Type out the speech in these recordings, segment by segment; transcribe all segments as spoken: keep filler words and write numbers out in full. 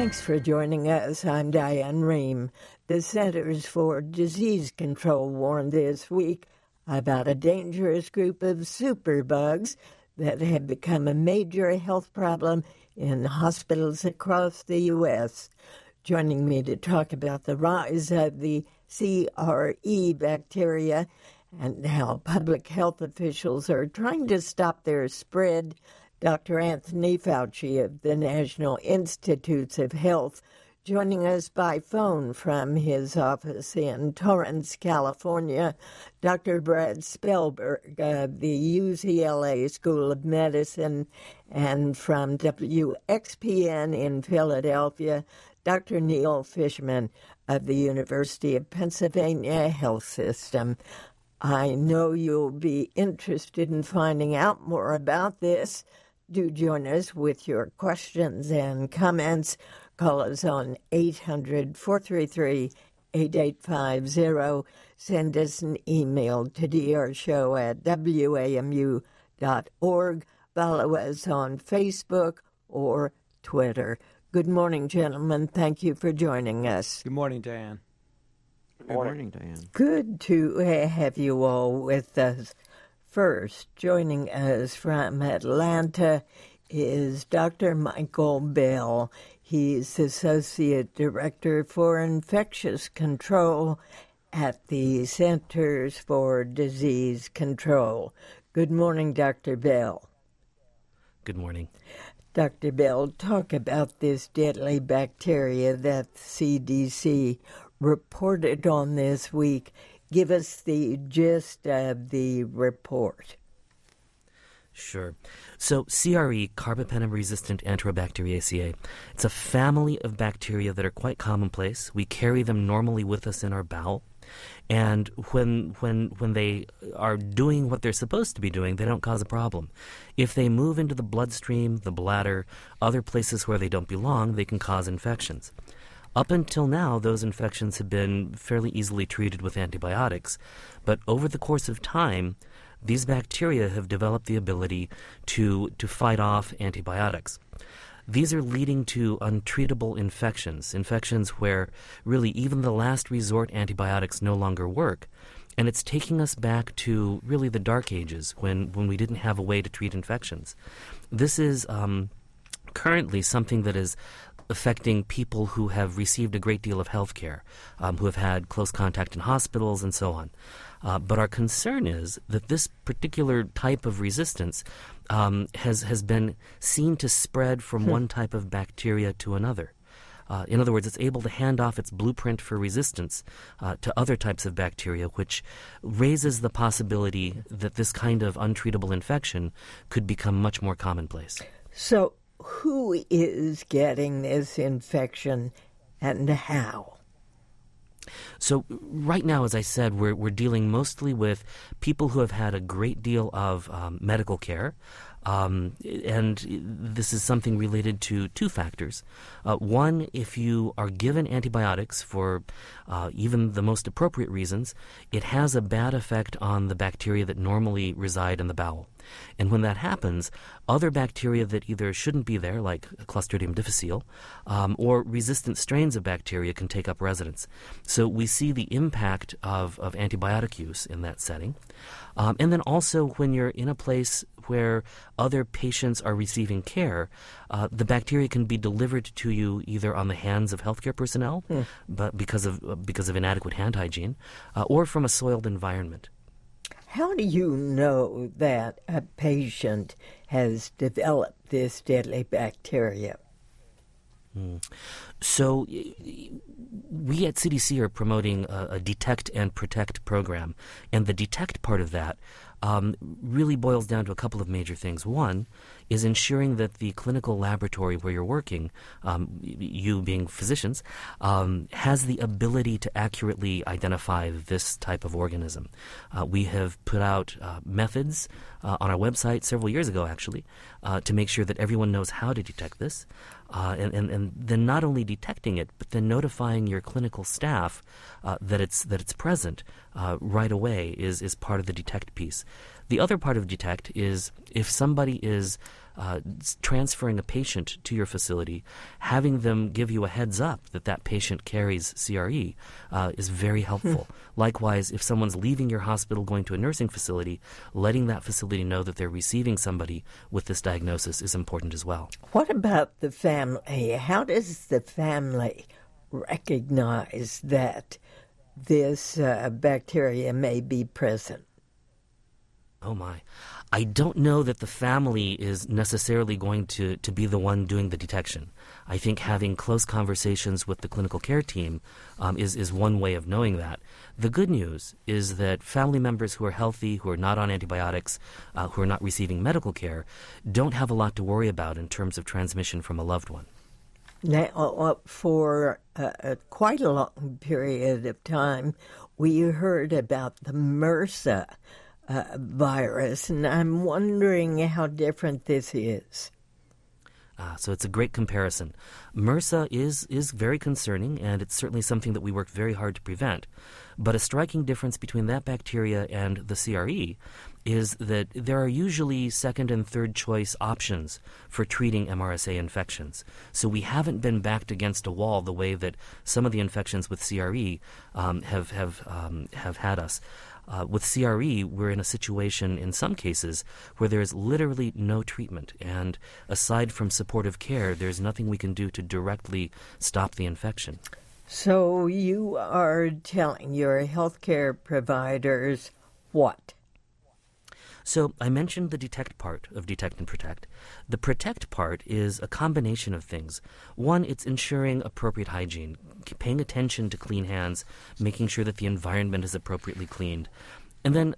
Thanks for joining us. I'm Diane Rehm. The Centers for Disease Control warned this week about a dangerous group of superbugs that have become a major health problem in hospitals across the U S Joining me to talk about the rise of the C R E bacteria and how public health officials are trying to stop their spread, Doctor Anthony Fauci of the National Institutes of Health, joining us by phone from his office in Torrance, California. Doctor Brad Spellberg of the U C L A School of Medicine, and from W X P N in Philadelphia, Doctor Neil Fishman of the University of Pennsylvania Health System. I know you'll be interested in finding out more about this. Do join us with your questions and comments. Call us on eight hundred, four three three, eight eight five zero. Send us an email to d r show at w a m u dot org. Follow us on Facebook or Twitter. Good morning, gentlemen. Thank you for joining us. Good morning, Diane. Good morning, Diane. Good to have you all with us. First, joining us from Atlanta is Doctor Michael Bell. He's Associate Director for Infectious Control at the Centers for Disease Control. Good morning, Doctor Bell. Good morning. Doctor Bell, talk about this deadly bacteria that the C D C reported on this week. Give us the gist of the report. Sure. So C R E, carbapenem-resistant Enterobacteriaceae, it's a family of bacteria that are quite commonplace. We carry them normally with us in our bowel. And when when when they are doing what they're supposed to be doing, they don't cause a problem. If they move into the bloodstream, the bladder, other places where they don't belong, they can cause infections. Up until now, those infections have been fairly easily treated with antibiotics, but over the course of time, these bacteria have developed the ability to, to fight off antibiotics. These are leading to untreatable infections, infections where really even the last resort antibiotics no longer work, and it's taking us back to really the dark ages when, when we didn't have a way to treat infections. This is um, currently something that is affecting people who have received a great deal of health care, um, who have had close contact in hospitals and so on. Uh, but our concern is that this particular type of resistance um, has, has been seen to spread from one type of bacteria to another. Uh, in other words, it's able to hand off its blueprint for resistance uh, to other types of bacteria, which raises the possibility that this kind of untreatable infection could become much more commonplace. So who is getting this infection and how? So right now, as I said, we're we're dealing mostly with people who have had a great deal of um, medical care. Um, and this is something related to two factors. Uh, one, if you are given antibiotics for uh, even the most appropriate reasons, it has a bad effect on the bacteria that normally reside in the bowel. And when that happens, other bacteria that either shouldn't be there, like Clostridium difficile, um, or resistant strains of bacteria can take up residence. So we see the impact of, of antibiotic use in that setting. Um, and then also when you're in a place where other patients are receiving care, uh, the bacteria can be delivered to you either on the hands of healthcare personnel, mm. but because of uh, because of inadequate hand hygiene, uh, or from a soiled environment. How do you know that a patient has developed this deadly bacteria? Mm. So we at C D C are promoting a, a Detect and Protect program, and the Detect part of that um, really boils down to a couple of major things. One is ensuring that the clinical laboratory where you're working, um, you being physicians, um, has the ability to accurately identify this type of organism. Uh, we have put out uh, methods uh, on our website several years ago, actually, uh, to make sure that everyone knows how to detect this. Uh, and, and, and then not only detecting it, but then notifying your clinical staff uh, that it's that it's present uh, right away is, is part of the detect piece. The other part of detect is if somebody is uh, transferring a patient to your facility, having them give you a heads up that that patient carries C R E uh, is very helpful. Likewise, if someone's leaving your hospital going to a nursing facility, letting that facility know that they're receiving somebody with this diagnosis is important as well. What about the family? How does the family recognize that this uh, bacteria may be present? Oh, my. I don't know that the family is necessarily going to, to be the one doing the detection. I think having close conversations with the clinical care team um, is, is one way of knowing that. The good news is that family members who are healthy, who are not on antibiotics, uh, who are not receiving medical care, don't have a lot to worry about in terms of transmission from a loved one. Now, for uh, quite a long period of time, we heard about the MRSA Uh, virus, and I'm wondering how different this is. Ah, so it's a great comparison. MRSA is, is very concerning, and it's certainly something that we work very hard to prevent. But a striking difference between that bacteria and the C R E is that there are usually second and third choice options for treating M R S A infections. So we haven't been backed against a wall the way that some of the infections with C R E um, have, have, um, have had us. Uh, with C R E, we're in a situation in some cases where there is literally no treatment. And aside from supportive care, there's nothing we can do to directly stop the infection. So you are telling your healthcare providers what? So I mentioned the detect part of detect and protect. The protect part is a combination of things. One, it's ensuring appropriate hygiene, paying attention to clean hands, making sure that the environment is appropriately cleaned. And then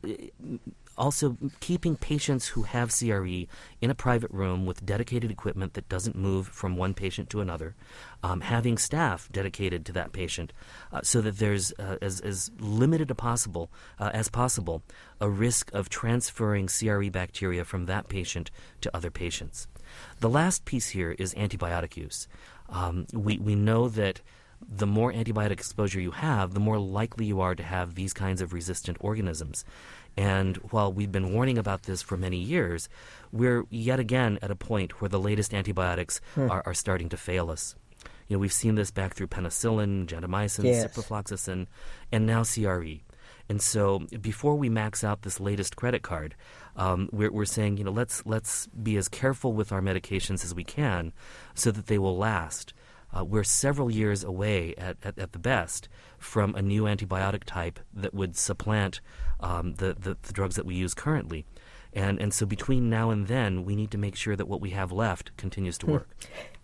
also keeping patients who have C R E in a private room with dedicated equipment that doesn't move from one patient to another, um, having staff dedicated to that patient uh, so that there's uh, as, as limited a possible, uh, as possible a risk of transferring C R E bacteria from that patient to other patients. The last piece here is antibiotic use. Um, we, we know that the more antibiotic exposure you have, the more likely you are to have these kinds of resistant organisms. And while we've been warning about this for many years, we're yet again at a point where the latest antibiotics hmm. are, are starting to fail us. You know, we've seen this back through penicillin, gentamicin, yes. ciprofloxacin, and now C R E. And so before we max out this latest credit card, um, we're, we're saying, you know, let's let's be as careful with our medications as we can so that they will last. Uh, we're several years away at, at, at the best from a new antibiotic type that would supplant um, the, the, the drugs that we use currently. And, and so between now and then, we need to make sure that what we have left continues to work.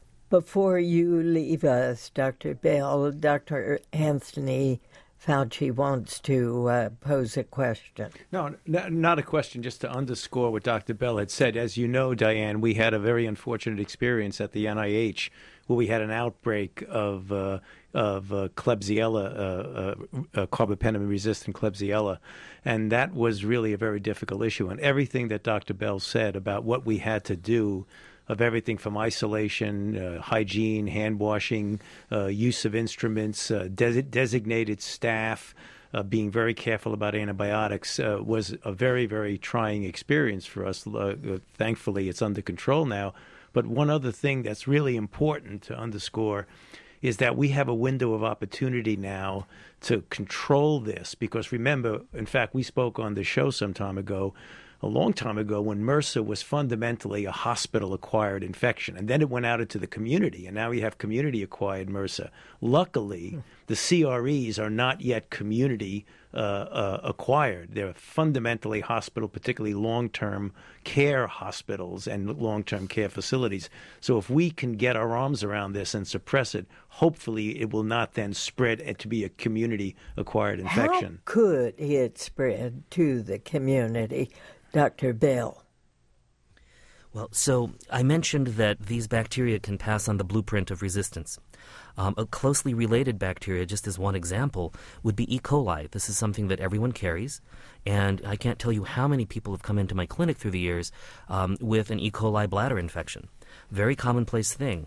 Before you leave us, Doctor Bell, Doctor Anthony Fauci wants to uh, pose a question. No, n- not a question, just to underscore what Doctor Bell had said. As you know, Diane, we had a very unfortunate experience at the N I H where we had an outbreak of uh, of uh, Klebsiella, uh, uh, uh, carbapenem-resistant Klebsiella, and that was really a very difficult issue. And everything that Doctor Bell said about what we had to do, of everything from isolation, uh, hygiene, hand washing, uh, use of instruments, uh, des- designated staff, uh, being very careful about antibiotics, uh, was a very, very trying experience for us. Uh, thankfully, it's under control now. But one other thing that's really important to underscore is that we have a window of opportunity now to control this. Because remember, in fact, we spoke on the show some time ago, a long time ago, when MRSA was fundamentally a hospital-acquired infection. And then it went out into the community, and now we have community-acquired MRSA. Luckily, hmm. the C R Es are not yet community uh, uh, acquired. They're fundamentally hospital, particularly long-term care hospitals and long-term care facilities. So if we can get our arms around this and suppress it, hopefully it will not then spread to be a community-acquired infection. How could it spread to the community, Doctor Bell? Well, so I mentioned that these bacteria can pass on the blueprint of resistance. Um, a closely related bacteria, just as one example, would be E. coli. This is something that everyone carries, and I can't tell you how many people have come into my clinic through the years um, with an E. coli bladder infection. Very commonplace thing.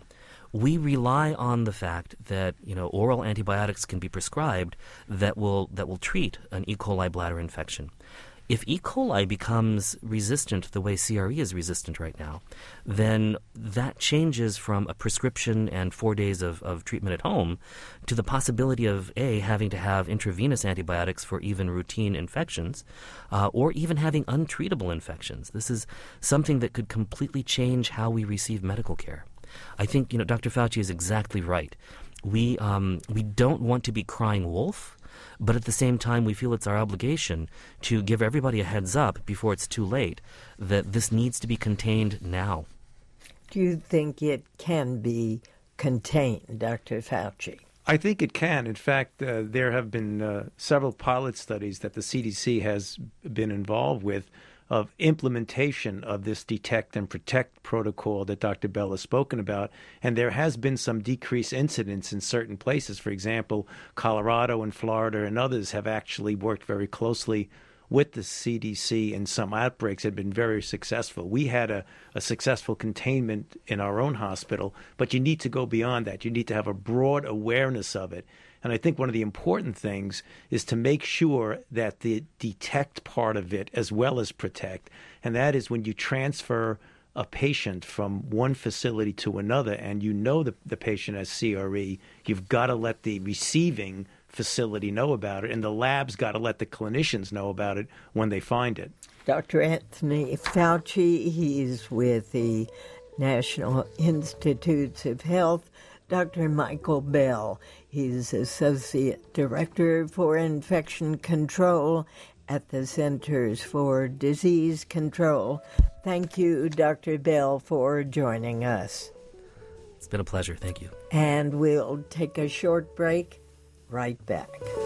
we rely on the fact that, you know, oral antibiotics can be prescribed that will that will treat an E. coli bladder infection. If E. coli becomes resistant the way C R E is resistant right now, then that changes from a prescription and four days of, of treatment at home to the possibility of, A, having to have intravenous antibiotics for even routine infections, uh, or even having untreatable infections. This is something that could completely change how we receive medical care. I think, you know, Doctor Fauci is exactly right. We um, we don't want to be crying wolf, but at the same time, we feel it's our obligation to give everybody a heads up before it's too late that this needs to be contained now. Do you think it can be contained, Doctor Fauci? I think it can. In fact, uh, there have been uh, several pilot studies that the C D C has been involved with of implementation of this detect and protect protocol that Doctor Bell has spoken about. And there has been some decreased incidence in certain places. For example, Colorado and Florida and others have actually worked very closely with the C D C, and some outbreaks have been very successful. We had a, a successful containment in our own hospital, but you need to go beyond that. You need to have a broad awareness of it. And I think one of the important things is to make sure that the detect part of it as well as protect, and that is when you transfer a patient from one facility to another and you know the, the patient has C R E, you've got to let the receiving facility know about it, and the lab's got to let the clinicians know about it when they find it. Doctor Anthony Fauci, he's with the National Institutes of Health. Doctor Michael Bell, he's Associate Director for Infection Control at the Centers for Disease Control. Thank you, Doctor Bell, for joining us. It's been a pleasure. Thank you. And we'll take a short break. Right back.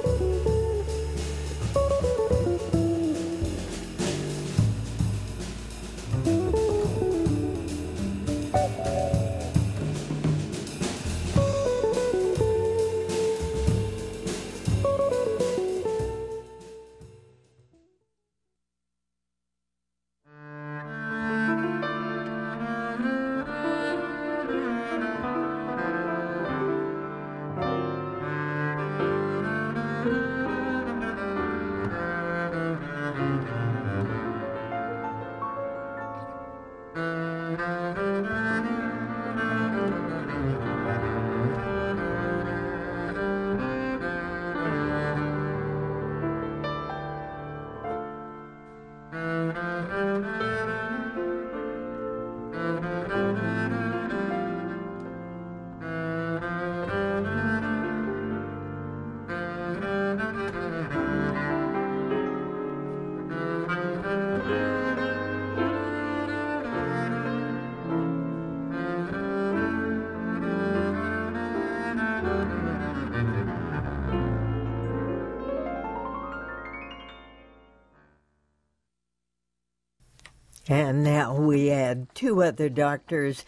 And now we add two other doctors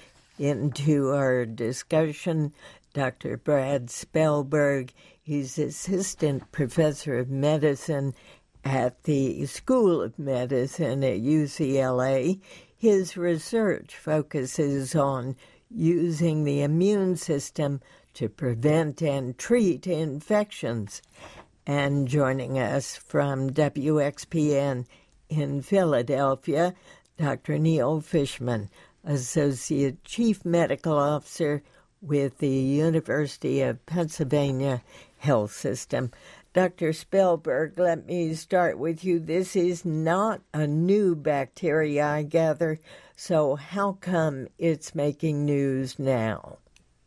into our discussion. Doctor Brad Spellberg, he's Assistant Professor of Medicine at the School of Medicine at U C L A. His research focuses on using the immune system to prevent and treat infections. And joining us from W X P N in Philadelphia, Doctor Neil Fishman, Associate Chief Medical Officer with the University of Pennsylvania Health System. Doctor Spellberg, let me start with you. This is not a new bacteria, I gather, so how come it's making news now?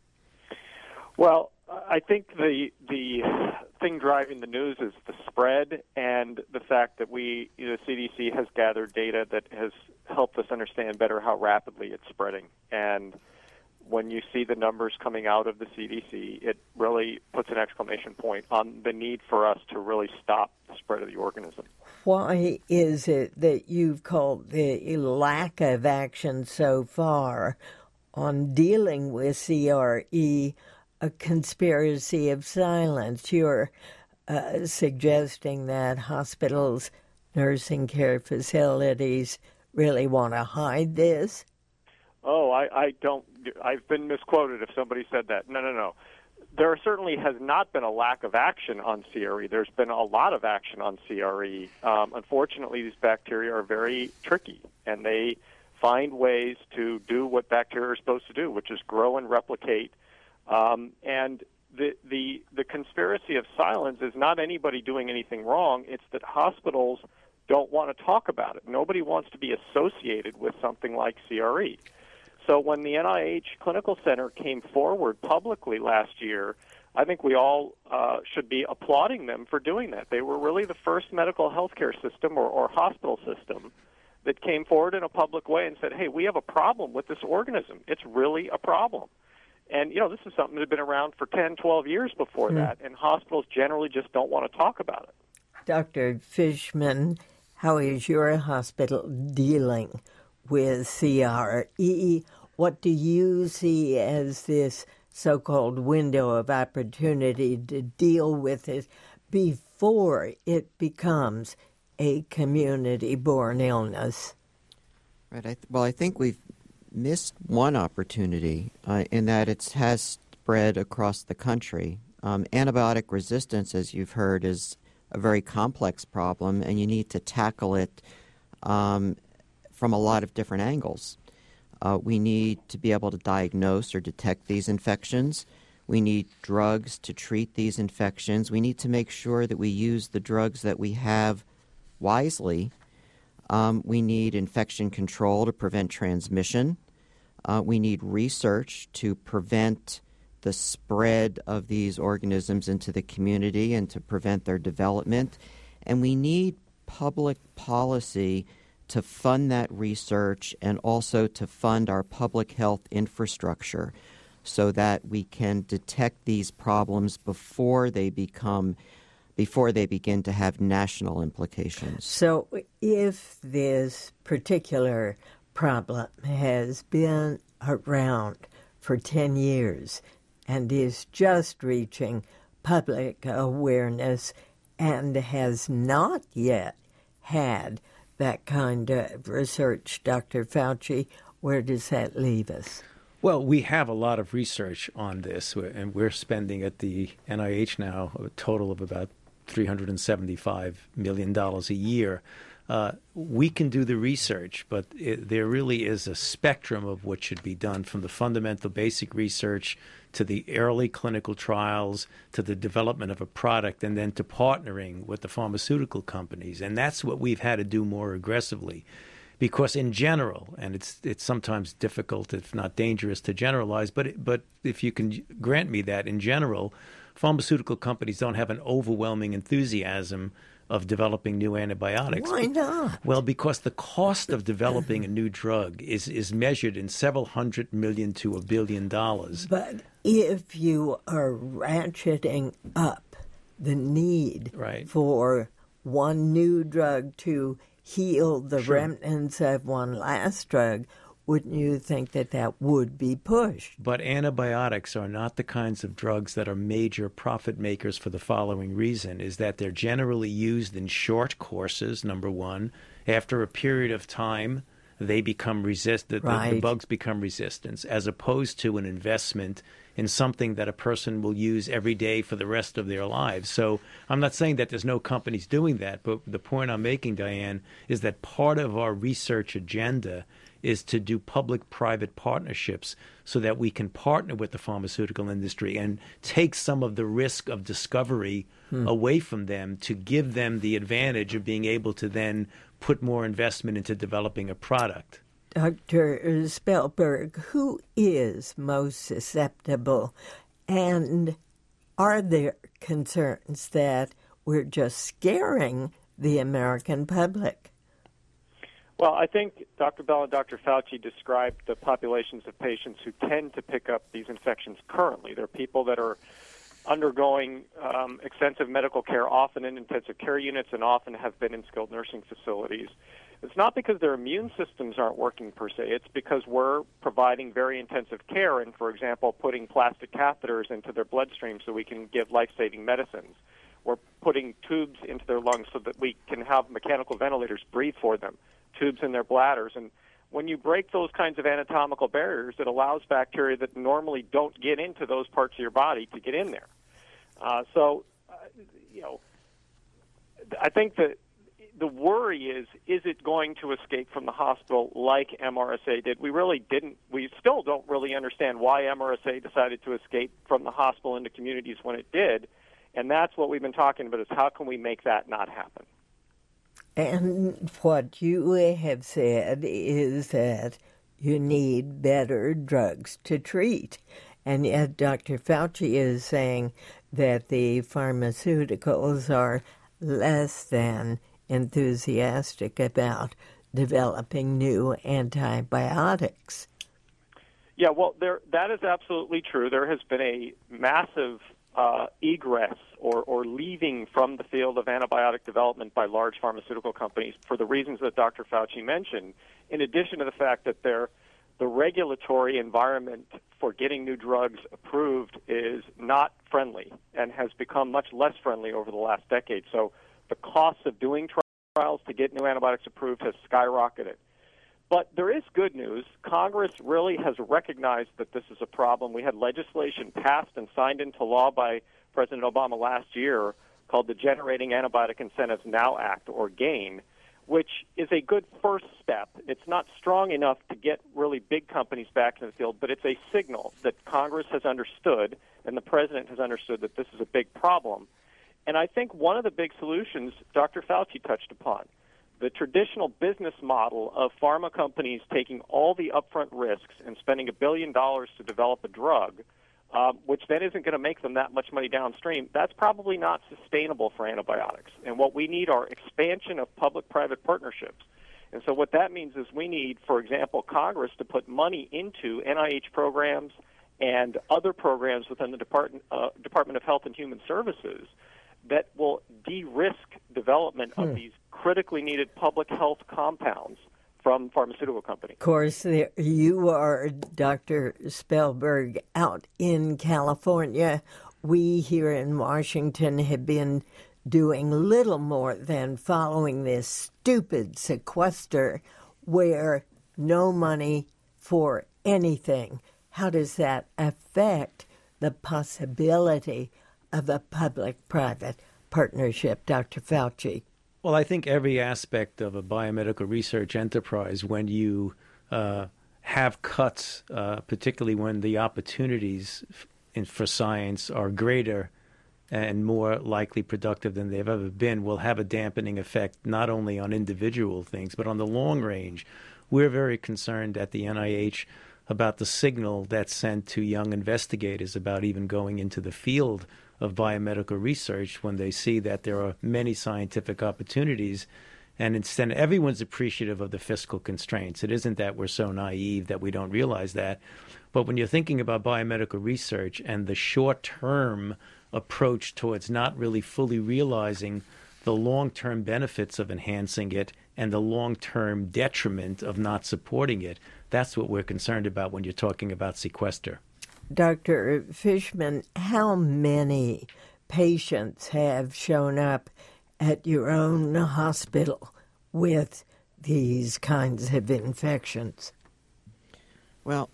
Well, I think the the thing driving the news is the spread and the fact that we, you know, C D C has gathered data that has helped us understand better how rapidly it's spreading. And when you see the numbers coming out of the C D C, it really puts an exclamation point on the need for us to really stop the spread of the organism. Why is it that you've called the lack of action so far on dealing with C R E a conspiracy of silence? You're uh, suggesting that hospitals, nursing care facilities really want to hide this? oh, I, I don't, I've been misquoted if somebody said that. No, no, no. There certainly has not been a lack of action on C R E. There's been a lot of action on C R E. Um, unfortunately, these bacteria are very tricky, and they find ways to do what bacteria are supposed to do, which is grow and replicate. Um, and the, the, the conspiracy of silence is not anybody doing anything wrong. It's that hospitals don't want to talk about it. Nobody wants to be associated with something like C R E. So when the N I H Clinical Center came forward publicly last year, I think we all uh, should be applauding them for doing that. They were really the first medical healthcare system or, or hospital system that came forward in a public way and said, hey, we have a problem with this organism. It's really a problem. And, you know, this is something that had been around for ten, twelve years before mm. that, and hospitals generally just don't want to talk about it. Doctor Fishman, how is your hospital dealing with C R E? What do you see as this so-called window of opportunity to deal with it before it becomes a community-borne illness? Right. I th- well, I think we've missed one opportunity uh, in that it has spread across the country. Um, antibiotic resistance, as you've heard, is a very complex problem, and you need to tackle it um, from a lot of different angles. Uh, we need to be able to diagnose or detect these infections. We need drugs to treat these infections. We need to make sure that we use the drugs that we have wisely. Um, we need infection control to prevent transmission. Uh, we need research to prevent the spread of these organisms into the community and to prevent their development. And we need public policy to fund that research and also to fund our public health infrastructure so that we can detect these problems before they become, before they begin to have national implications. So if this particular problem has been around for ten years and is just reaching public awareness and has not yet had that kind of research, Doctor Fauci, where does that leave us? Well, we have a lot of research on this, and we're spending at the N I H now a total of about three hundred seventy-five million dollars a year. Uh, we can do the research, but it, there really is a spectrum of what should be done, from the fundamental basic research to the early clinical trials to the development of a product, and then to partnering with the pharmaceutical companies. And that's what we've had to do more aggressively. Because in general, and it's it's sometimes difficult, if not dangerous, to generalize, but it, but if you can grant me that, in general, pharmaceutical companies don't have an overwhelming enthusiasm of developing new antibiotics. Why not? Well, because the cost of developing a new drug is, is measured in several hundred million to a billion dollars. But if you are ratcheting up the need right. for one new drug to heal the sure. remnants of one last drug, wouldn't you think that that would be pushed? But antibiotics are not the kinds of drugs that are major profit makers for the following reason, is that they're generally used in short courses, number one. After a period of time, they become resistant, right. the, the bugs become resistant, as opposed to an investment in something that a person will use every day for the rest of their lives. So I'm not saying that there's no companies doing that, but the point I'm making, Diane, is that part of our research agenda is to do public-private partnerships so that we can partner with the pharmaceutical industry and take some of the risk of discovery hmm. away from them, to give them the advantage of being able to then put more investment into developing a product. Doctor Spellberg, who is most susceptible, and are there concerns that we're just scaring the American public? Well, I think Doctor Bell and Doctor Fauci described the populations of patients who tend to pick up these infections currently. They're people that are undergoing um, extensive medical care, often in intensive care units, and often have been in skilled nursing facilities. It's not because their immune systems aren't working per se. It's because we're providing very intensive care and, for example, putting plastic catheters into their bloodstream so we can give life-saving medicines. We're putting tubes into their lungs so that we can have mechanical ventilators breathe for them, tubes in their bladders. And when you break those kinds of anatomical barriers, it allows bacteria that normally don't get into those parts of your body to get in there. Uh, so, uh, you know, I think that the worry is, is it going to escape from the hospital like M R S A did? We really didn't. We still don't really understand why M R S A decided to escape from the hospital into communities when it did. And that's what we've been talking about, is how can we make that not happen? And what you have said is that you need better drugs to treat. And yet Doctor Fauci is saying that the pharmaceuticals are less than enthusiastic about developing new antibiotics. Yeah, well, there, that is absolutely true. There has been a massive uh, egress or, or leaving from the field of antibiotic development by large pharmaceutical companies for the reasons that Doctor Fauci mentioned, in addition to the fact that they're the regulatory environment for getting new drugs approved is not friendly and has become much less friendly over the last decade. So the cost of doing trials to get new antibiotics approved has skyrocketed. But there is good news. Congress really has recognized that this is a problem. We had legislation passed and signed into law by President Obama last year called the Generating Antibiotic Incentives Now Act, or GAIN, which is a good first step. It's not strong enough to get really big companies back in the field, but it's a signal that Congress has understood and the President has understood that this is a big problem. And I think one of the big solutions Doctor Fauci touched upon, the traditional business model of pharma companies taking all the upfront risks and spending a billion dollars to develop a drug, um, which then isn't going to make them that much money downstream, that's probably not sustainable for antibiotics. And what we need are expansion of public-private partnerships. And so what that means is we need, for example, Congress to put money into N I H programs and other programs within the Department, uh, Department of Health and Human Services that will de-risk development of hmm. these critically needed public health compounds from pharmaceutical companies. Of course, there, you are, Doctor Spellberg, out in California. We here in Washington have been doing little more than following this stupid sequester where no money for anything. How does that affect the possibility of a public-private partnership, Doctor Fauci? Well, I think every aspect of a biomedical research enterprise, when you uh, have cuts, uh, particularly when the opportunities f- in, for science are greater and more likely productive than they've ever been, will have a dampening effect not only on individual things, but on the long range. We're very concerned at the N I H about the signal that's sent to young investigators about even going into the field of biomedical research when they see that there are many scientific opportunities. And instead, everyone's appreciative of the fiscal constraints. It isn't that we're so naive that we don't realize that. But when you're thinking about biomedical research and the short-term approach towards not really fully realizing the long-term benefits of enhancing it and the long-term detriment of not supporting it, that's what we're concerned about when you're talking about sequester. Doctor Fishman, how many patients have shown up at your own hospital with these kinds of infections? Well,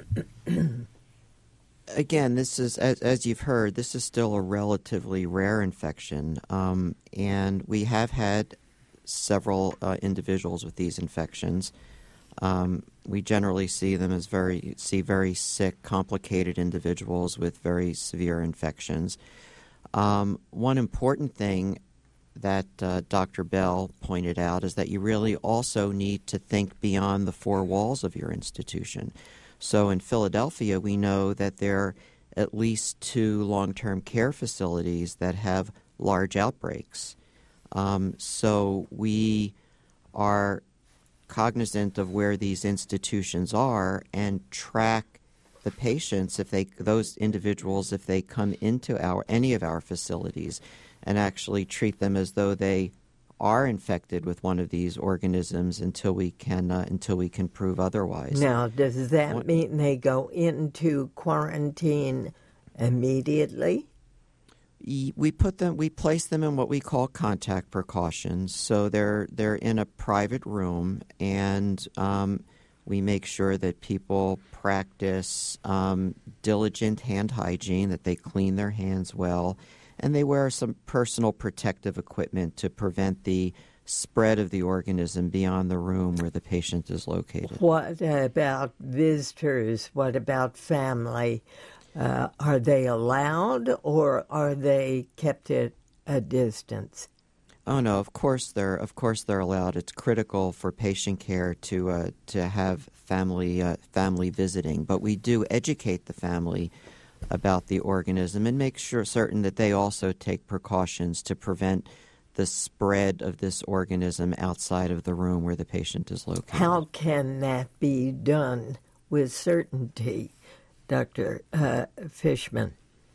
again, this is, as, as you've heard, this is still a relatively rare infection, um, and we have had several uh, individuals with these infections. Um, we generally see them as very see very sick, complicated individuals with very severe infections. Um, one important thing that uh, Doctor Bell pointed out is that you really also need to think beyond the four walls of your institution. So in Philadelphia, we know that there are at least two long-term care facilities that have large outbreaks. Um, so we are cognizant of where these institutions are and track the patients, if they those individuals, if they come into our any of our facilities, and actually treat them as though they are infected with one of these organisms until we can uh, until we can prove otherwise. Now, does that what, mean they go into quarantine immediately? We put them, we place them in what we call contact precautions. So they're they're in a private room, and um, We make sure that people practice um, diligent hand hygiene, that they clean their hands well, and they wear some personal protective equipment to prevent the spread of the organism beyond the room where the patient is located. What about visitors? What about family? Uh, are they allowed, or are they kept at a distance? Oh no! Of course they're of course they're allowed. It's critical for patient care to uh, to have family uh, family visiting, but we do educate the family about the organism and make sure certain that they also take precautions to prevent the spread of this organism outside of the room where the patient is located. How can that be done with certainty, Doctor Uh, Fishman?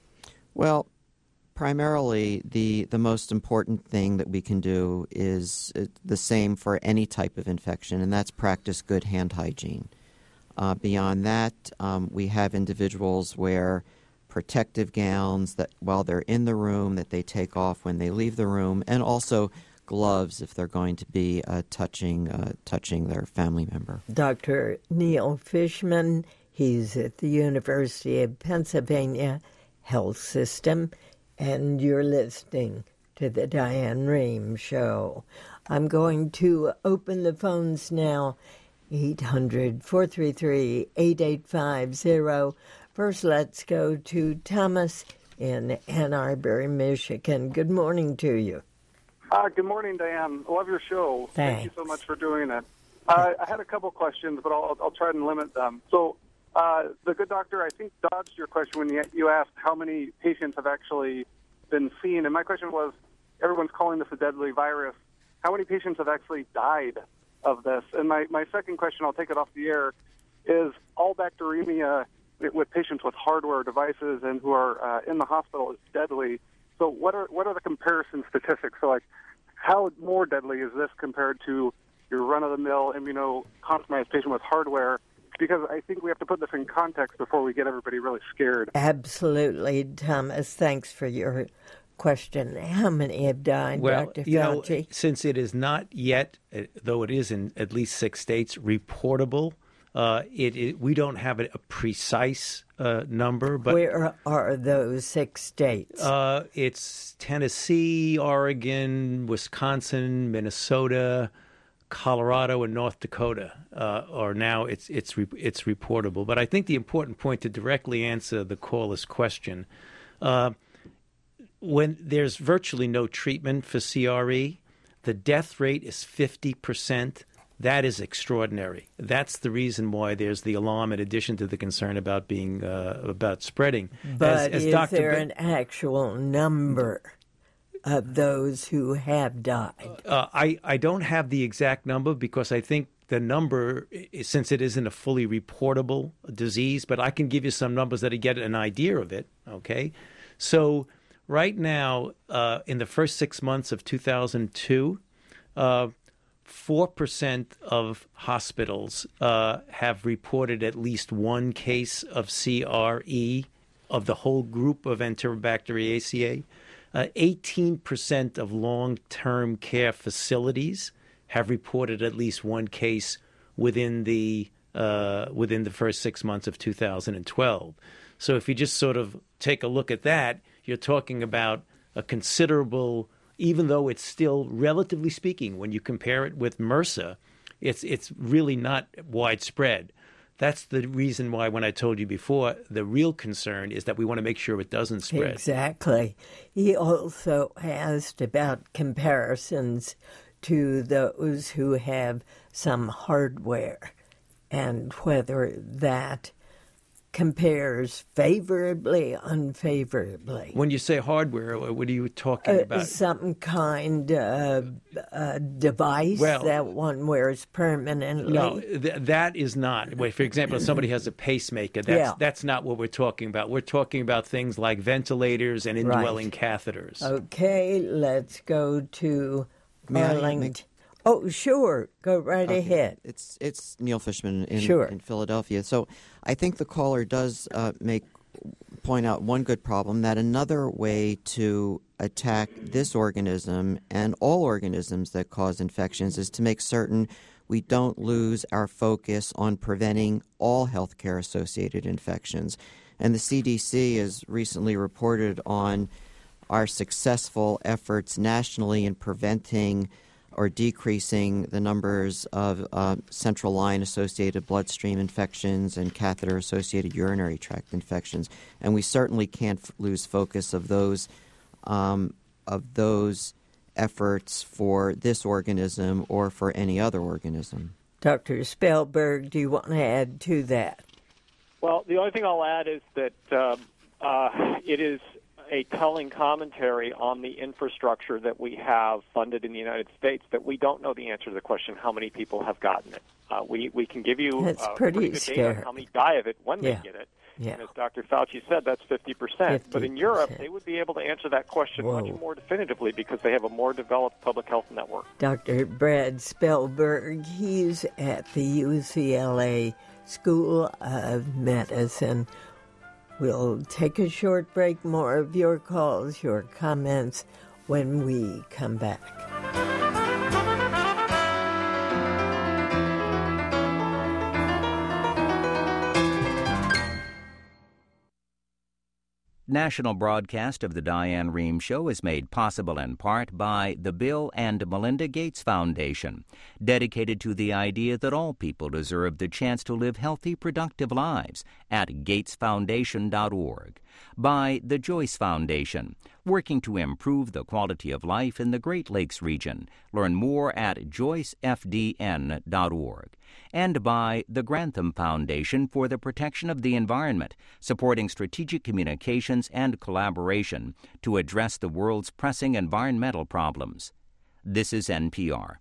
Well, primarily, the, the most important thing that we can do is the same for any type of infection, and that's practice good hand hygiene. Uh, beyond that, um, we have individuals wear protective gowns that while they're in the room that they take off when they leave the room, and also gloves if they're going to be uh, touching uh, touching their family member. Doctor Neil Fishman, he's at the University of Pennsylvania Health System, and you're listening to the Diane Rehm Show. I'm going to open the phones now, eight hundred, four three three, eight eight five zero. First, let's go to Thomas in Ann Arbor, Michigan. Good morning to you. Uh, good morning, Diane. Love your show. Thanks. Thank you so much for doing it. Uh, I had a couple questions, but I'll, I'll try and limit them. So uh, the good doctor, I think, dodged your question when you, you asked how many patients have actually been seen. And my question was, everyone's calling this a deadly virus. How many patients have actually died of this? And my, my second question, I'll take it off the air, is all bacteremia with patients with hardware devices and who are uh, in the hospital is deadly. So what are what are the comparison statistics? So like, how more deadly is this compared to your run-of-the-mill immunocompromised patient with hardware? Because I think we have to put this in context before we get everybody really scared. Absolutely, Thomas. Thanks for your question. How many have died, Well, Doctor you know, Fauci? since it is not yet, uh, though it is in at least six states, reportable, uh, it, it we don't have a, a precise uh, number. But where are those six states? Uh, it's Tennessee, Oregon, Wisconsin, Minnesota, Colorado, and North Dakota. Uh, are now it's it's re- it's reportable. But I think the important point to directly answer the caller's question. Uh, When there's virtually no treatment for C R E, the death rate is fifty percent. That is extraordinary. That's the reason why there's the alarm in addition to the concern about being uh, about spreading. But as, as is Doctor there Be- an actual number of those who have died? Uh, I, I don't have the exact number because I think the number, since it isn't a fully reportable disease, but I can give you some numbers that you get an idea of it, okay? So right now, uh, in the first six months of two thousand two, uh, four percent of hospitals uh, have reported at least one case of C R E of the whole group of Enterobacteriaceae. Uh, eighteen percent of long-term care facilities have reported at least one case within the uh, within the first six months of two thousand twelve. So if you just sort of take a look at that, you're talking about a considerable, even though it's still, relatively speaking, when you compare it with MRSA, it's it's really not widespread. That's the reason why, when I told you before, the real concern is that we want to make sure it doesn't spread. Exactly. He also asked about comparisons to those who have some hardware and whether that compares favorably, unfavorably. When you say hardware, what are you talking Uh, about? some kind of uh, device Well, that one wears permanently. No, th- that is not. Wait, for example, if somebody has a pacemaker, that's Yeah. that's not what we're talking about. We're talking about things like ventilators and indwelling Right. catheters. Okay, let's go to May I Arlington. make- Oh, sure. Go right Okay. ahead. It's it's Neil Fishman in, Sure. in Philadelphia. So I think the caller does uh, make point out one good problem, that another way to attack this organism and all organisms that cause infections is to make certain we don't lose our focus on preventing all healthcare-associated infections. And the C D C has recently reported on our successful efforts nationally in preventing or decreasing the numbers of uh, central line-associated bloodstream infections and catheter-associated urinary tract infections. And we certainly can't f- lose focus of those um, of those efforts for this organism or for any other organism. Doctor Spellberg, do you want to add to that? Well, the only thing I'll add is that um, uh, it is a telling commentary on the infrastructure that we have funded in the United States that we don't know the answer to the question how many people have gotten it. Uh, we we can give you That's uh, pretty pretty good scary. data on how many die of it when Yeah. they get it. Yeah. And as Doctor Fauci said, that's fifty percent. But in Europe, fifty percent. they would be able to answer that question Whoa. much more definitively because they have a more developed public health network. Doctor Brad Spellberg, he's at the U C L A School of Medicine. We'll take a short break. More of your calls, your comments when we come back. National broadcast of the Diane Rehm Show is made possible in part by the Bill and Melinda Gates Foundation, dedicated to the idea that all people deserve the chance to live healthy, productive lives at gates foundation dot org, by the Joyce Foundation, working to improve the quality of life in the Great Lakes region. Learn more at joyce f d n dot org. And by the Grantham Foundation for the Protection of the Environment, supporting strategic communications and collaboration to address the world's pressing environmental problems. This is N P R.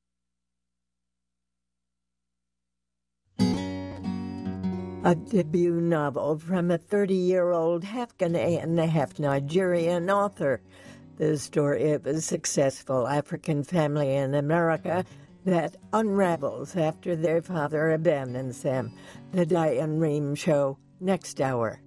A debut novel from a thirty-year-old half Ghanaian, half Nigerian author. The story of a successful African family in America that unravels after their father abandons them. The Diane Rehm Show, next hour.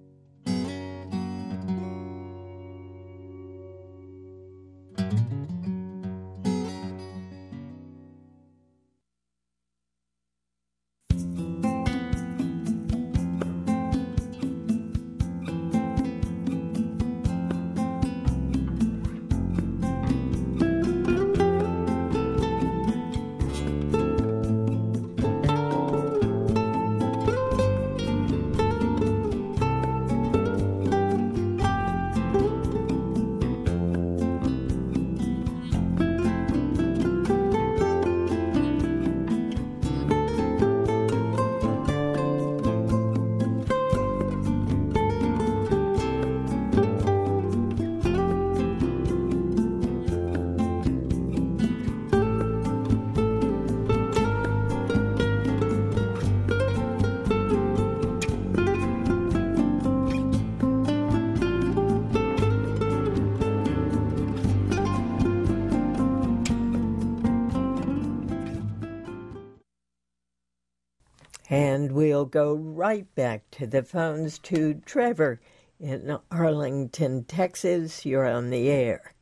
And we'll go right back to the phones to Trevor in Arlington, Texas. You're on the air.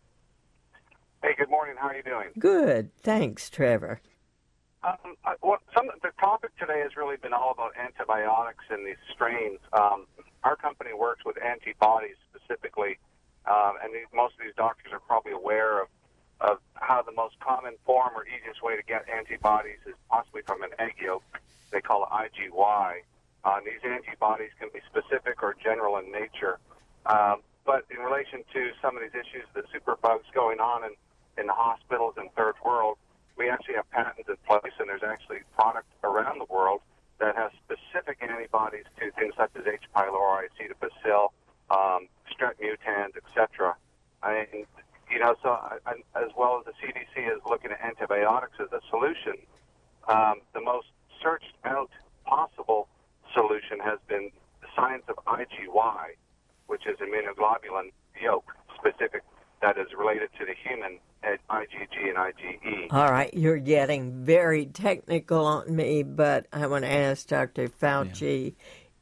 Hey, good morning. How are you doing? Good. Thanks, Trevor. Um, I, well, some, the topic today has really been all about antibiotics and these strains. Um, our company works with antibodies specifically, um, and these, most of these doctors are probably aware of, of how the most common form or easiest way to get antibodies is possibly from an egg yolk. They call it I G Y. Uh, these antibodies can be specific or general in nature. Um, but in relation to some of these issues, the superbugs going on in, in the hospitals in third world, we actually have patents in place, and there's actually product around the world that has specific antibodies to things such as H. pylori, C. difficile, um, strep mutans, et cetera. And, you know, so I, as well as the C D C is looking at antibiotics as a solution, um, the most searched out possible solution has been the science of I G Y, which is immunoglobulin yolk specific that is related to the human at I G G and I G E. All right, you're getting very technical on me, but I want to ask Doctor Fauci, yeah.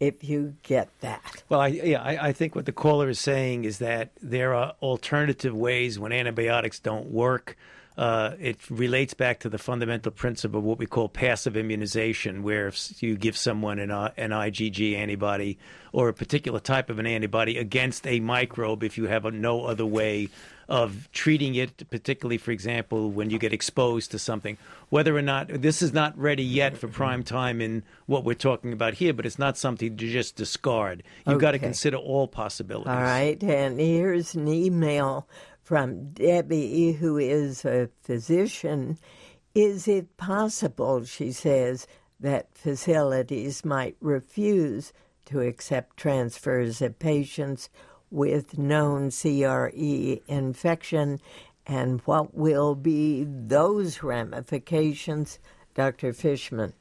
if you get that. Well, I, yeah, I, I think what the caller is saying is that there are alternative ways when antibiotics don't work. Uh, it relates back to the fundamental principle of what we call passive immunization, where if you give someone an, uh, an I G G antibody or a particular type of an antibody against a microbe, if you have a, no other way of treating it, particularly, for example, when you get exposed to something, whether or not this is not ready yet for prime time in what we're talking about here, but it's not something to just discard. You've Okay. got to consider all possibilities. All right, and here's an email from Debbie, who is a physician. Is it possible, she says, that facilities might refuse to accept transfers of patients with known C R E infection, and what will be those ramifications, Doctor Fishman?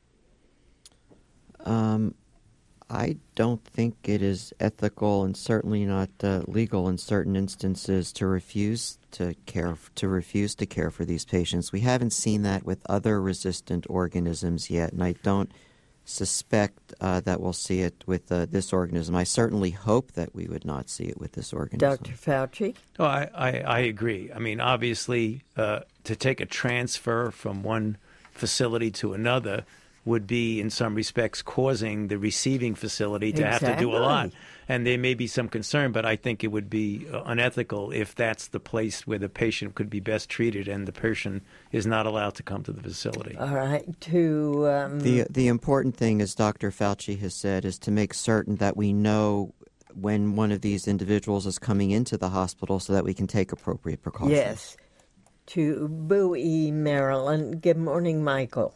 Um, I don't think it is ethical and certainly not uh, legal in certain instances to refuse to care to refuse to care for these patients. We haven't seen that with other resistant organisms yet, and I don't suspect uh, that we'll see it with uh, this organism. I certainly hope that we would not see it with this organism. Doctor Fauci? Oh, I, I, I agree. I mean, obviously, uh, to take a transfer from one facility to another would be, in some respects, causing the receiving facility to have to do a lot. Exactly. And there may be some concern, but I think it would be uh, unethical if that's the place where the patient could be best treated and the person is not allowed to come to the facility. All right, to... Um, The the important thing, as Doctor Fauci has said, is to make certain that we know when one of these individuals is coming into the hospital so that we can take appropriate precautions. Yes. To Bowie, Maryland. Good morning, Michael.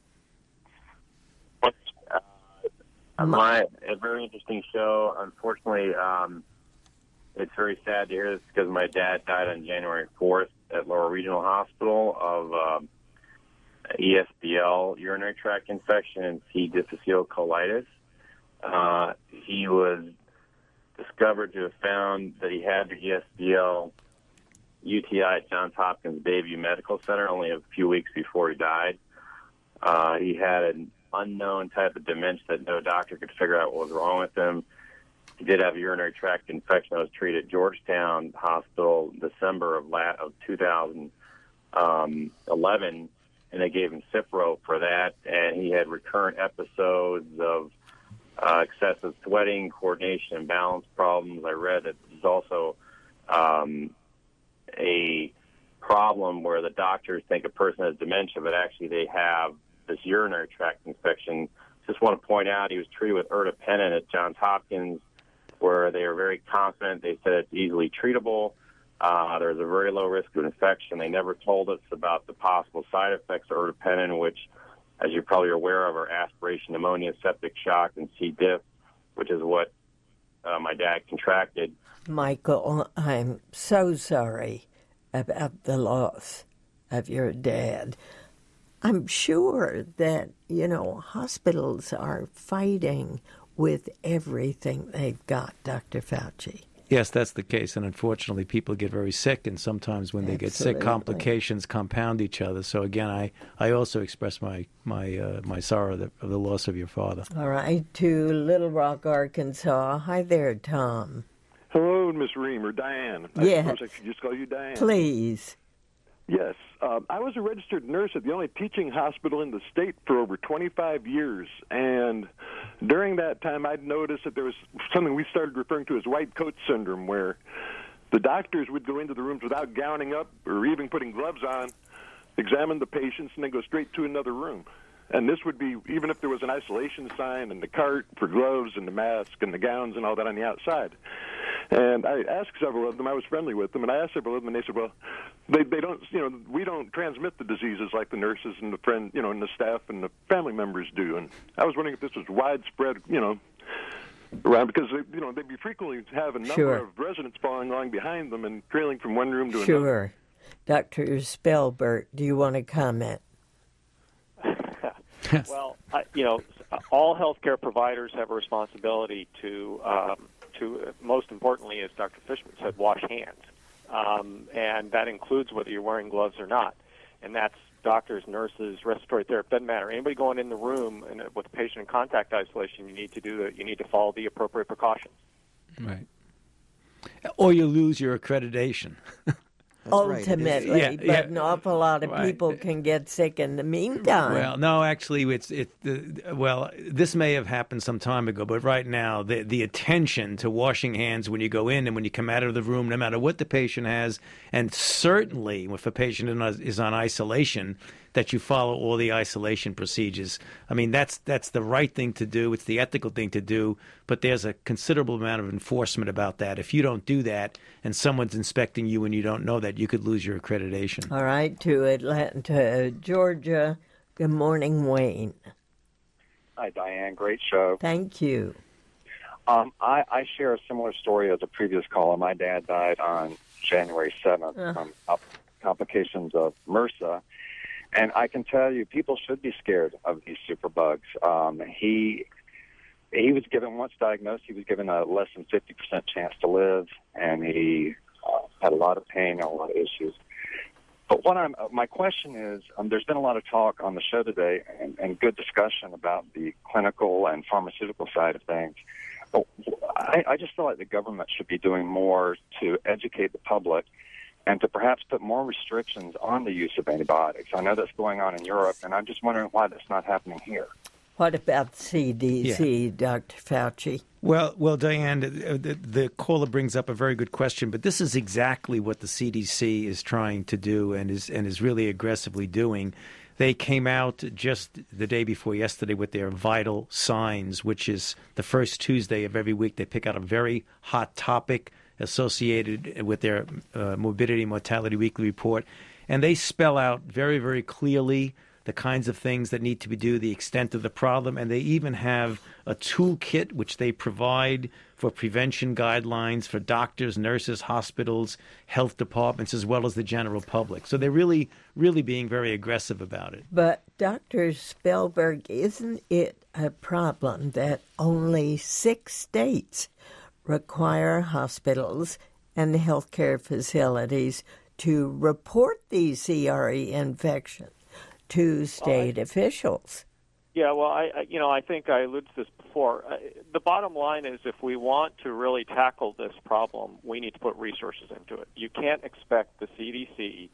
Uh, my a very interesting show. Unfortunately, um, it's very sad to hear this because my dad died on January fourth at Laurel Regional Hospital of um, E S B L, urinary tract infection, and C. difficile colitis. Uh, he was discovered to have found that he had the E S B L U T I at Johns Hopkins Bayview Medical Center only a few weeks before he died. Uh, he had an unknown type of dementia that no doctor could figure out what was wrong with him. He did have a urinary tract infection that was treated at Georgetown Hospital in December of, la- of two thousand eleven, and they gave him Cipro for that, and he had recurrent episodes of uh, excessive sweating, coordination and balance problems. I read that there's also um, a problem where the doctors think a person has dementia, but actually they have this urinary tract infection. Just want to point out he was treated with ertapenem at Johns Hopkins, where they were very confident. They said it's easily treatable. Uh, there's a very low risk of infection. They never told us about the possible side effects of ertapenem, which, as you're probably aware of, are aspiration pneumonia, septic shock, and C. diff, which is what uh, my dad contracted. Michael, I'm so sorry about the loss of your dad. I'm sure that, you know, hospitals are fighting with everything they've got, Doctor Fauci. Yes, that's the case, and unfortunately, people get very sick, and sometimes when they get sick, Absolutely. complications compound each other. So again, I, I also express my my uh, my sorrow of the, of the loss of your father. All right, to Little Rock, Arkansas. Hi there, Tom. Hello, Miss Ream, or Diane. I Yes. suppose I should just call you Diane. Please. Yes. Um, I was a registered nurse at the only teaching hospital in the state for over twenty-five years, and during that time I'd noticed that there was something we started referring to as white coat syndrome, where the doctors would go into the rooms without gowning up or even putting gloves on, examine the patients, and then go straight to another room. And this would be even if there was an isolation sign and the cart for gloves and the mask and the gowns and all that on the outside. And I asked several of them, I was friendly with them, and I asked several of them, and they said, well, they they don't, you know, we don't transmit the diseases like the nurses and the friend, you know, and the staff and the family members do. And I was wondering if this was widespread, you know, around, because, you know, they'd be frequently have a number Sure. of residents following along behind them and trailing from one room to another. Sure. Doctor Spelbert, do you want to comment? Well, I, you know, all healthcare providers have a responsibility to, um, to uh, most importantly, as Doctor Fishman said, wash hands, um, and that includes whether you're wearing gloves or not. and that's doctors, nurses, respiratory therapists, doesn't matter. Anybody going in the room and with a patient in contact isolation, you need to do the, you need to follow the appropriate precautions. Right. Or you lose your accreditation. Ultimately, right. yeah, but yeah. an awful lot of right. people can get sick in the meantime. Well, no, actually, it's it. Uh, well, this may have happened some time ago, but right now, the the attention to washing hands when you go in and when you come out of the room, no matter what the patient has, and certainly if a patient is on isolation, that you follow all the isolation procedures. I mean, that's that's the right thing to do. It's the ethical thing to do. But there's a considerable amount of enforcement about that. If you don't do that and someone's inspecting you and you don't know that, you could lose your accreditation. All right, to Atlanta, Georgia. Good morning, Wayne. Hi, Diane. Great show. Thank you. Um, I, I share a similar story as a previous caller. My dad died on January seventh uh. from up complications of MRSA. And I can tell you, people should be scared of these superbugs. Um, he he was given, once diagnosed, he was given a less than fifty percent chance to live, and he uh, had a lot of pain and a lot of issues. But what I'm, my question is, um, there's been a lot of talk on the show today and, and good discussion about the clinical and pharmaceutical side of things. But I, I just feel like the government should be doing more to educate the public and to perhaps put more restrictions on the use of antibiotics. I know that's going on in Europe, and I'm just wondering why that's not happening here. What about C D C, yeah. Doctor Fauci? Well, well, Diane, the, the caller brings up a very good question, but this is exactly what the C D C is trying to do and is and is really aggressively doing. They came out just the day before yesterday with their vital signs, which is the first Tuesday of every week. They pick out a very hot topic associated with their uh, morbidity and mortality weekly report, and they spell out very, very clearly the kinds of things that need to be done, the extent of the problem, and they even have a toolkit which they provide for prevention guidelines for doctors, nurses, hospitals, health departments, as well as the general public. So they're really, really being very aggressive about it. But Doctor Spellberg, isn't it a problem that only six states require hospitals and healthcare facilities to report these C R E infections to state well, I, officials? Yeah, well, I, I, you know, I think I alluded to this before. Uh, the bottom line is, if we want to really tackle this problem, we need to put resources into it. You can't expect the C D C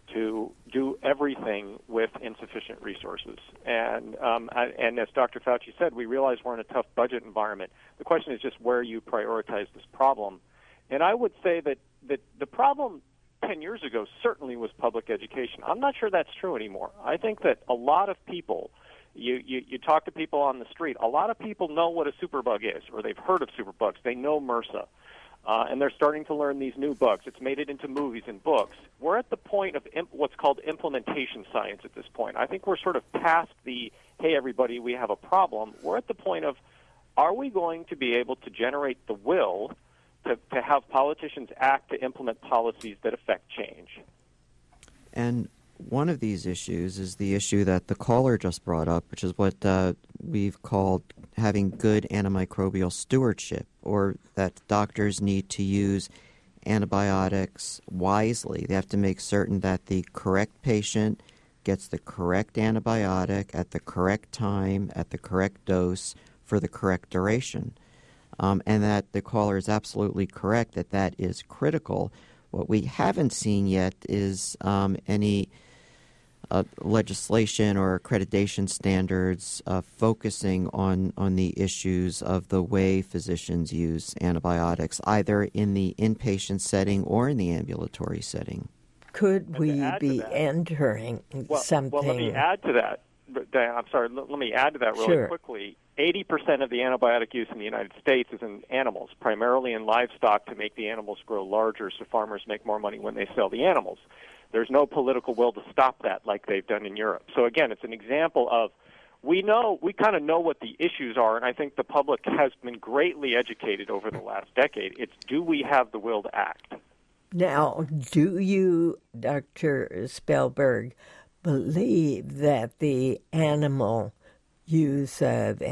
to do everything with insufficient resources. And um, and as Doctor Fauci said, we realize we're in a tough budget environment. The question is just where you prioritize this problem. And I would say that, that the problem ten years ago certainly was public education. I'm not sure that's true anymore. I think that a lot of people, you, you, you talk to people on the street, a lot of people know what a superbug is, or they've heard of superbugs. They know MRSA. Uh, and they're starting to learn these new bugs. It's made it into movies and books. We're at the point of imp- what's called implementation science at this point. I think we're sort of past the, hey, everybody, we have a problem. We're at the point of, are we going to be able to generate the will to, to have politicians act to implement policies that affect change? And one of these issues is the issue that the caller just brought up, which is what uh, we've called having good antimicrobial stewardship, or that doctors need to use antibiotics wisely. They have to make certain that the correct patient gets the correct antibiotic at the correct time, at the correct dose, for the correct duration. Um, and that the caller is absolutely correct that that is critical. What we haven't seen yet is um, any uh, legislation or accreditation standards uh, focusing on, on the issues of the way physicians use antibiotics, either in the inpatient setting or in the ambulatory setting. Could we be entering well, something? Well, let me add to that. Diane, I'm sorry, let, let me add to that really sure. quickly. eighty percent of the antibiotic use in the United States is in animals, primarily in livestock to make the animals grow larger so farmers make more money when they sell the animals. There's no political will to stop that like they've done in Europe. So again, it's an example of we know, we kind of know what the issues are, and I think the public has been greatly educated over the last decade. It's do we have the will to act? Now, do you, Doctor Spellberg, believe that the animal use of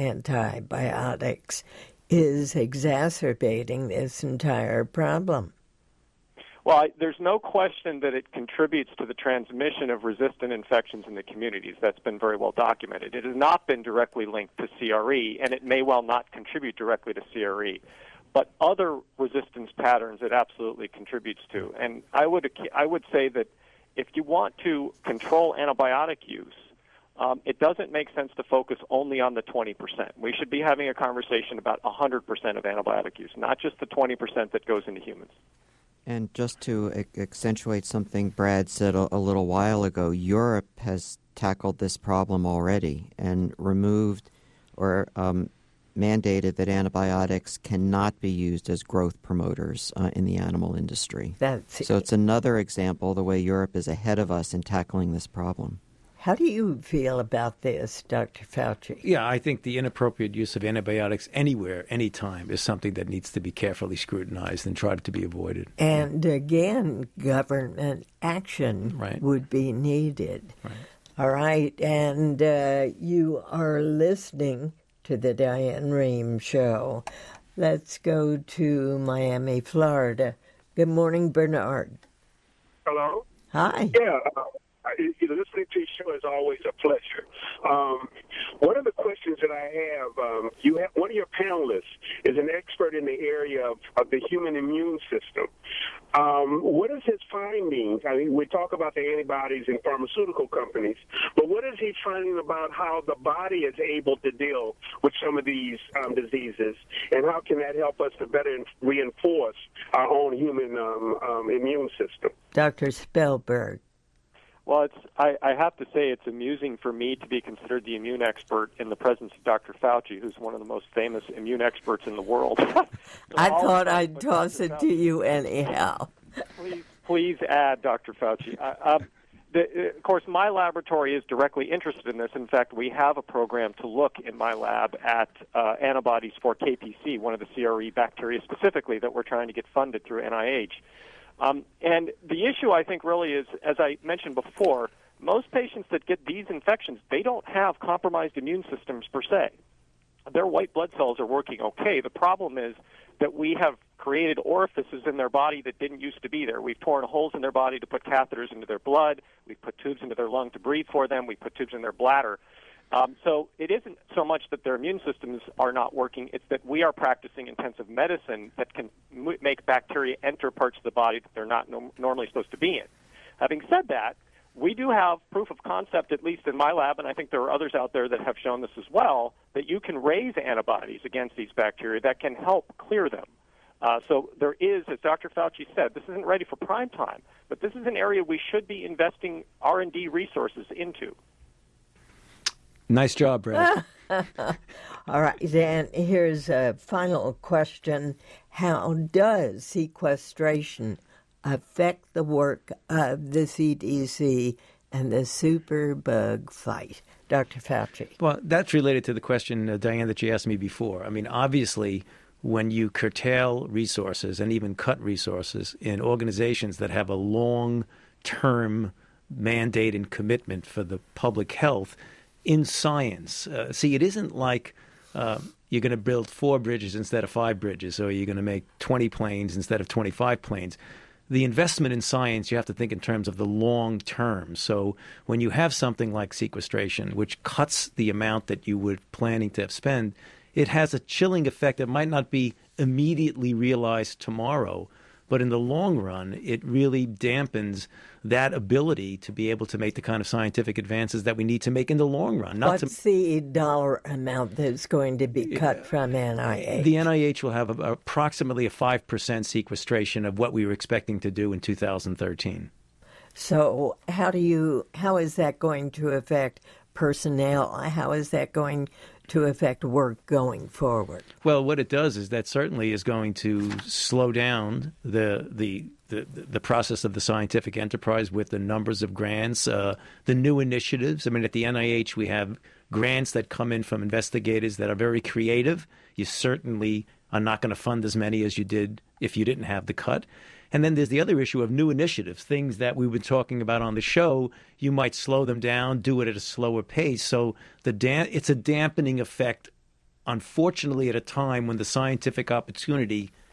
antibiotics is exacerbating this entire problem? Well, I, there's no question that it contributes to the transmission of resistant infections in the communities. That's been very well documented. It has not been directly linked to C R E, and it may well not contribute directly to C R E. But other resistance patterns it absolutely contributes to. And I would I would say that if you want to control antibiotic use, um, it doesn't make sense to focus only on the twenty percent. We should be having a conversation about one hundred percent of antibiotic use, not just the twenty percent that goes into humans. And just to e- accentuate something Brad said a, a little while ago, Europe has tackled this problem already and removed or um, mandated that antibiotics cannot be used as growth promoters uh, in the animal industry. That's so it's another example of the way Europe is ahead of us in tackling this problem. How do you feel about this, Doctor Fauci? Yeah, I think the inappropriate use of antibiotics anywhere, anytime, is something that needs to be carefully scrutinized and tried to be avoided. And again, government action right. would be needed. Right. All right, and uh, you are listening to the Diane Rehm Show. Let's go to Miami, Florida. Good morning, Bernard. Hello? Hi. Yeah, uh, you know, listening to your show is always a pleasure. Um, one of the questions that I have, um, you have, one of your panelists is an expert in the area of, of the human immune system. Um, what is his findings? I mean, we talk about the antibodies in pharmaceutical companies, but what is he finding about how the body is able to deal with some of these um, diseases, and how can that help us to better reinforce our own human um, um, immune system? Doctor Spellberg. Well, it's, I, I have to say it's amusing for me to be considered the immune expert in the presence of Doctor Fauci, who's one of the most famous immune experts in the world. so I thought I'd toss it to you anyhow. Please, please add Doctor Fauci. Uh, uh, the, of course, my laboratory is directly interested in this. In fact, we have a program to look in my lab at uh, antibodies for K P C, one of the C R E bacteria specifically that we're trying to get funded through N I H. Um, and the issue, I think, really is, as I mentioned before, most patients that get these infections, they don't have compromised immune systems per se. Their white blood cells are working okay. The problem is that we have created orifices in their body that didn't used to be there. We've torn holes in their body to put catheters into their blood. We've put tubes into their lung to breathe for them. We put tubes in their bladder. Um, so it isn't so much that their immune systems are not working, it's that we are practicing intensive medicine that can m- make bacteria enter parts of the body that they're not no- normally supposed to be in. Having said that, we do have proof of concept, at least in my lab, and I think there are others out there that have shown this as well, that you can raise antibodies against these bacteria that can help clear them. Uh, so there is, as Doctor Fauci said, this isn't ready for prime time, but this is an area we should be investing R and D resources into. Nice job, Brad. All right, then here's a final question. How does sequestration affect the work of the C D C and the superbug fight? Doctor Fauci. Well, that's related to the question, uh, Diane, that you asked me before. I mean, obviously, when you curtail resources and even cut resources in organizations that have a long-term mandate and commitment for the public health, in science, uh, see, it isn't like uh, you're going to build four bridges instead of five bridges, or you're going to make twenty planes instead of twenty-five planes. The investment in science, you have to think in terms of the long term. So when you have something like sequestration, which cuts the amount that you were planning to spend, it has a chilling effect that might not be immediately realized tomorrow, but in the long run, it really dampens that ability to be able to make the kind of scientific advances that we need to make in the long run. Not What's to, the dollar amount that's going to be cut from N I H? The N I H will have a, approximately a five percent sequestration of what we were expecting to do in two thousand thirteen. So how do you? How is that going to affect personnel? How is that going to affect work going forward? Well, what it does is that certainly is going to slow down the the the, the process of the scientific enterprise with the numbers of grants, uh, the new initiatives. I mean, at the N I H, we have grants that come in from investigators that are very creative. You certainly are not going to fund as many as you did if you didn't have the cut. And then there's the other issue of new initiatives, things that we've been talking about on the show. You might slow them down, do it at a slower pace. So the da- it's a dampening effect, unfortunately, at a time when the scientific opportunity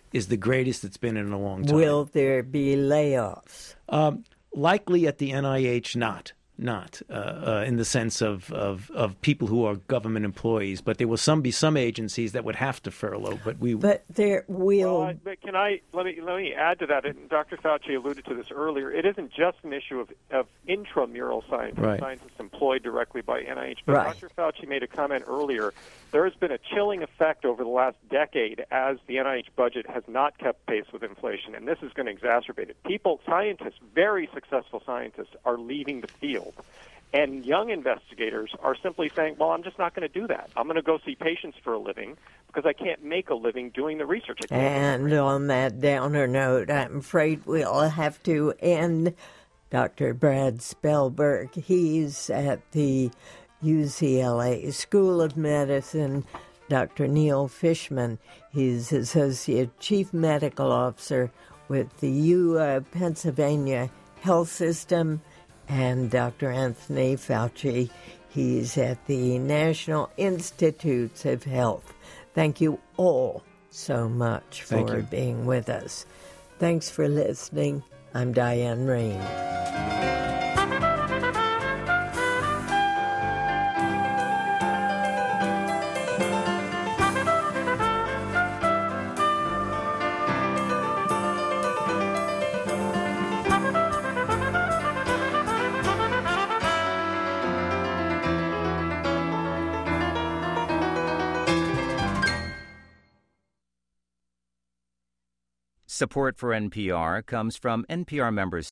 is the greatest it's been in a long time. Will there be layoffs? Um, likely at the N I H, not. Not uh, uh, in the sense of, of, of people who are government employees, but there will some be some agencies that would have to furlough. But we, but there will. Uh, but can I let me let me add to that? And Doctor Fauci alluded to this earlier. It isn't just an issue of, of intramural scientists, right. scientists employed directly by N I H. But right. Doctor Fauci made a comment earlier. There has been a chilling effect over the last decade as the N I H budget has not kept pace with inflation, and this is going to exacerbate it. People, scientists, very successful scientists, are leaving the field. And young investigators are simply saying, well, I'm just not going to do that. I'm going to go see patients for a living because I can't make a living doing the research. And on that downer note, I'm afraid we'll have to end. Doctor Brad Spellberg, he's at the U C L A School of Medicine. Doctor Neil Fishman, he's Associate Chief Medical Officer with the U uh, Pennsylvania Health System. And Doctor Anthony Fauci, he's at the National Institutes of Health. Thank you all so much for being with us. Thanks for listening. I'm Diane Rehm. Support for N P R comes from N P R members